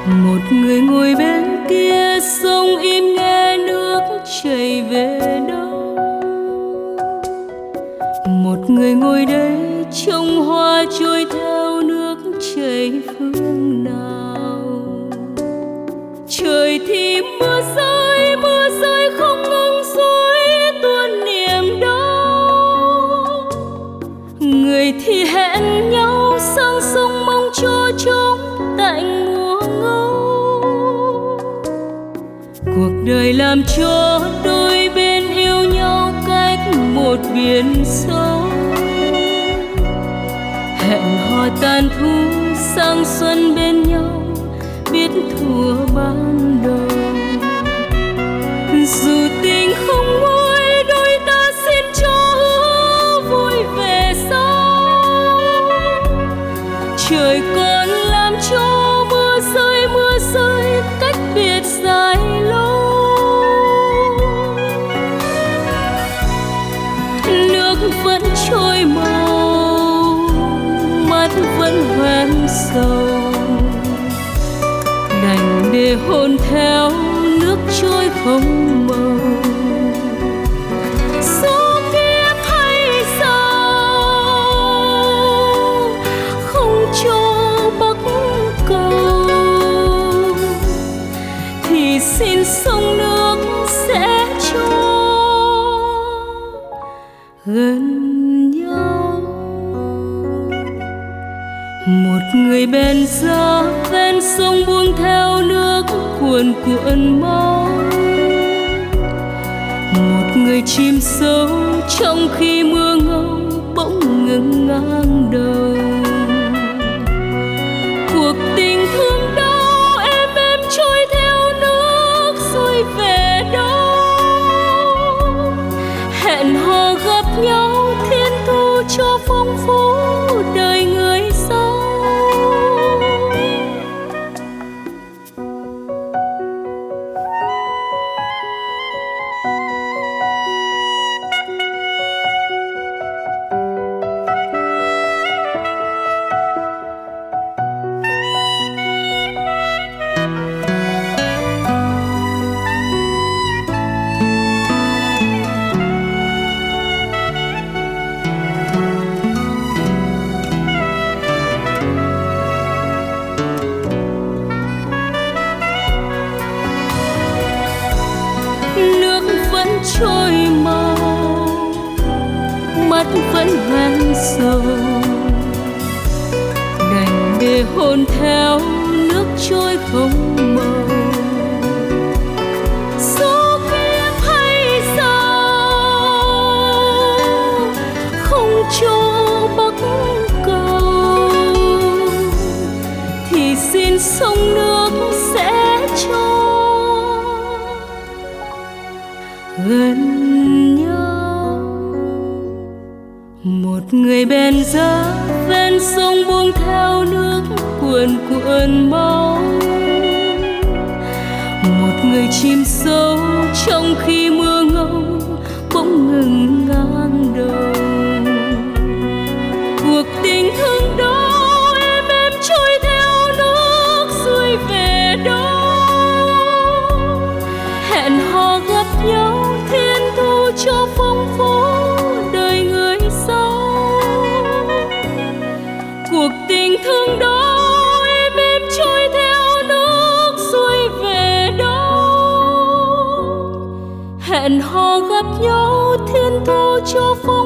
Một người ngồi bên kia sông im nghe nước chảy về đâu. Một người ngồi đây trông hoa trôi theo nước chảy phương nào. Trời thì mưa rơi không ngừng suối tuôn niềm đau. Người thì hẹn nhau sang sông mong cho trống tạnh mùa ngâu. Cuộc đời làm cho đôi bên yêu nhau cách một biển sâu. Hẹn hò tàn thu sang xuân bên nhau biết thuở ban đầu. Dù tình không nguôi đôi ta xin cho hứa vui về sau. Trời còn làm cho mưa rơi cách biệt dài lâu. Nước vẫn trôi màu, mắt vẫn hoen sầu. Đành để hôn theo nước trôi không màu. Số kiếp hay sao không cho bắc cầu, thì xin sông nước sẽ cho gần nhau. Một người bèn ra ven sông buông theo nước cuồn cuộn máu. Một người chìm sâu trong khi mưa ngâu bỗng ngừng ngang đầu. Cuộc tình thương đau em trôi theo nước rồi về đâu. Hẹn hò gặp nhau thiên thu cho phong phú đời người sau. Trôi màu, mắt vẫn hoen sầu. Đành để hôn theo nước trôi không màu. Số kiếp hay sao không cho bắc cầu, thì xin sông nước sẽ cho gần nhau. Một người bèn ra ven sông buông theo nước cuồn cuộn máu. Một người chìm sâu trong khi mưa ngâu bỗng ngừng ngang đầu. Cuộc tình thương đó em trôi theo nước rồi về đâu. Hẹn hò gặp nhau thiên thu cho phong phú đời người sau. Cuộc tình thương đó em trôi theo nước rồi về đâu. Hẹn hò gặp nhau thiên thu cho phong